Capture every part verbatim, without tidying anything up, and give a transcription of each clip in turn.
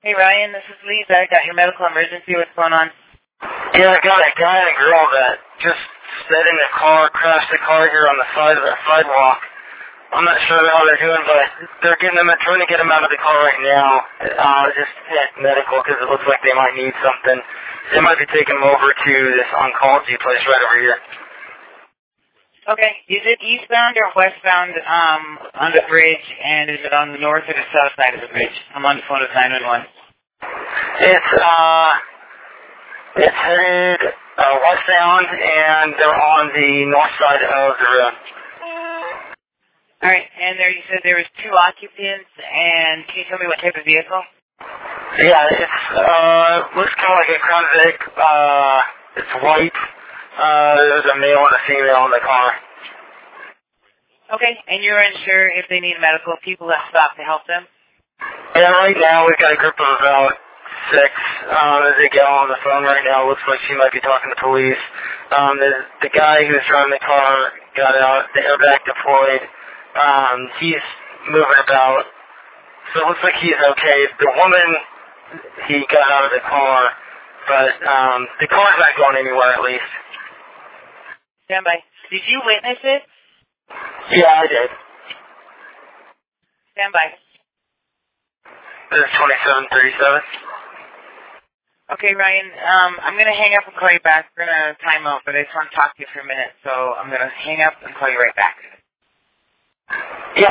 Hey Ryan, this is Lisa. I got your medical emergency. What's going on? Yeah, I got a guy and a girl that just sat in the car, crashed the car here on the side of the sidewalk. I'm not sure how they're doing, but they're getting them, trying to get them out of the car right now. Uh, just yeah, medical, because it looks like they might need something. They might be taking them over to this oncology place right over here. Okay. Is it eastbound or westbound um, on the bridge, and is it on the north or the south side of the bridge? I'm on the phone with nine one one. It's, uh, it's headed uh, westbound, and they're on the north side of the road. All right. And there you said there was two occupants, and can you tell me what type of vehicle? Yeah, it's, uh, looks kind of like a Crown Vic. Uh, it's white. Uh, there's a male and a female in the car. Okay, and you're unsure if they need medical people that stop to help them? Yeah, right now we've got a group of about six. Um, there's a gal on the phone right now. Looks like she might be talking to police. Um, the, the guy who's driving the car got out. The airbag deployed. Um, he's moving about. So it looks like he's okay. The woman, he got out of the car, but um, the car's not going anywhere at least. Stand by. Did you witness it? Yeah, I did. Stand by. This is twenty-seven thirty-seven. Okay, Ryan, um, I'm going to hang up and call you back. We're going to time out, but I just want to talk to you for a minute, so I'm going to hang up and call you right back. Yep.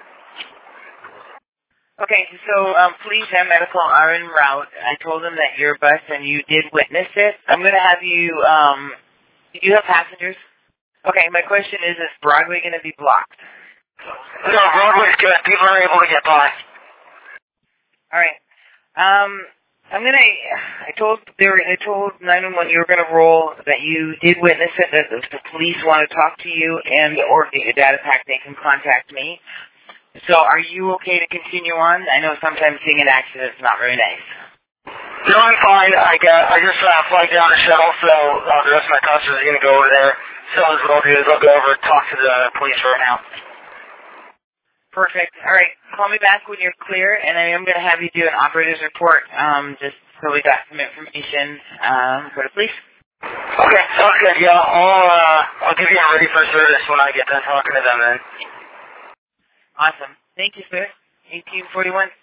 Okay, so um, police and medical are en route. I told them that you're a bus and you did witness it. I'm going to have you, um, do you have passengers? Okay, my question is, is Broadway going to be blocked? No, Broadway's good. People are able to get by. All right. Um, I'm gonna. I told there. I told nine one one you were gonna roll that you did witness it. That if the police want to talk to you and or get your data pack, they can contact me. So, are you okay to continue on? I know sometimes seeing an accident is not very nice. No, I'm fine. I got. I just uh, flagged down a shuttle, so uh, the rest of my passengers are gonna go over there. So what I'll do is I'll go over and talk to the police right now. Perfect. All right. Call me back when you're clear, and I am going to have you do an operator's report, um, just so we got some information um, for the police. Okay, sounds good. Yeah, I'll uh, I'll give you a ready for service when I get done talking to them then. Awesome. Thank you, sir. eighteen forty-one.